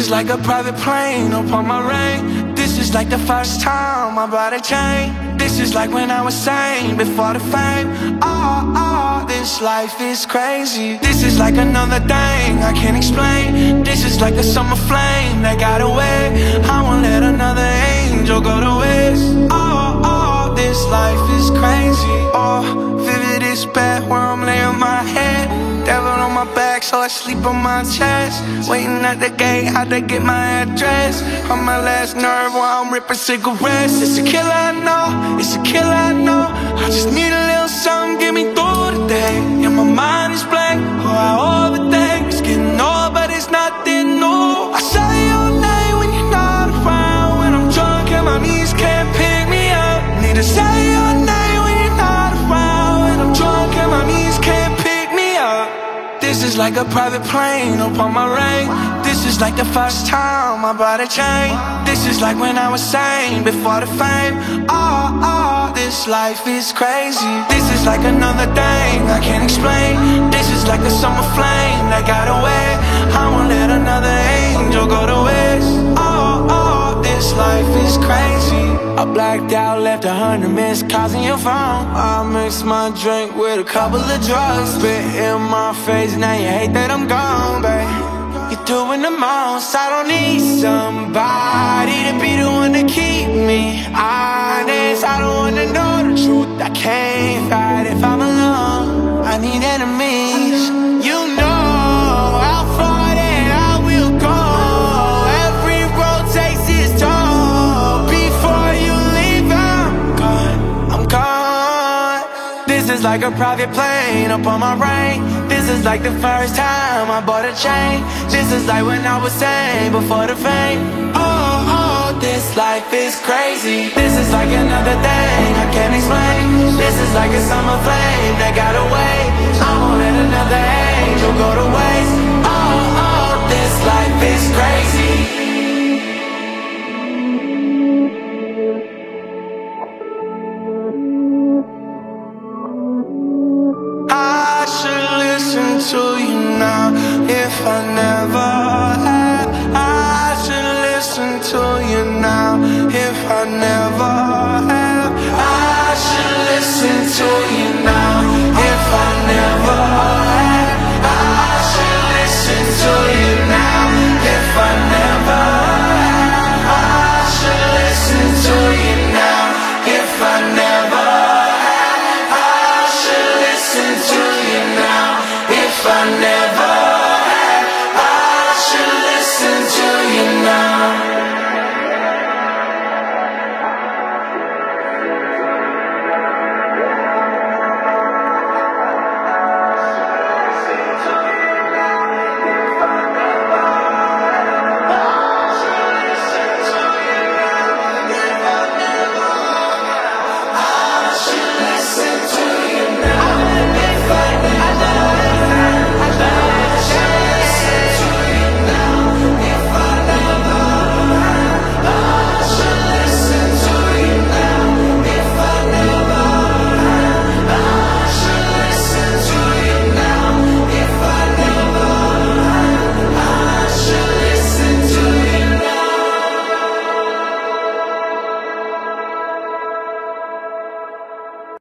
is like a private plane upon my rain. This is like the first time my body changed. This is like when I was sane before the fame. This life is crazy. This is like another thing I can't explain. This is like a summer flame that got away. I won't let another angel go to waste. This life is crazy. Vivid is bad where I'm laying my head. Devil on my back, so I sleep on my chest. Waiting at the gate, had to get my address. On my last nerve while I'm ripping cigarettes. It's a killer, I know, it's a killer, I know. I just need a little something, get me through the day. Yeah, my mind is blank, I overthink. It's getting old, but it's nothing new. I say your name when you're not around. When I'm drunk and my knees can't pick me up. Need to say your name when you're not around. When I'm drunk and my knees can't pick me up. This is like a private plane upon my rain. This is like the first time my body changed. This is like when I was sane before the fame. This life is crazy. This is like another thing I can't explain. This is like a summer flame that got away. I won't let another angel go to waste. This life is crazy. I blacked out, left 100 missed calls in your phone. I mixed my drink with a couple of drugs. Spit in my face, now you hate that I'm gone, babe. You're doing the most, I don't need somebody to be the one to keep me honest. I don't wanna know the truth, I can't fight if I'm alone. I need enemies, you know how far that I will go. Every road takes its toll. Before you leave, I'm gone. This is like a private plane upon my rain. This is like the first time I bought a chain. This is like when I was sane before the fame. This life is crazy. This is like another thing I can't explain. This is like a summer flame that got away. I won't let another angel go to waste. This life is crazy. I should listen to you now if I never had. I should listen to you now if I never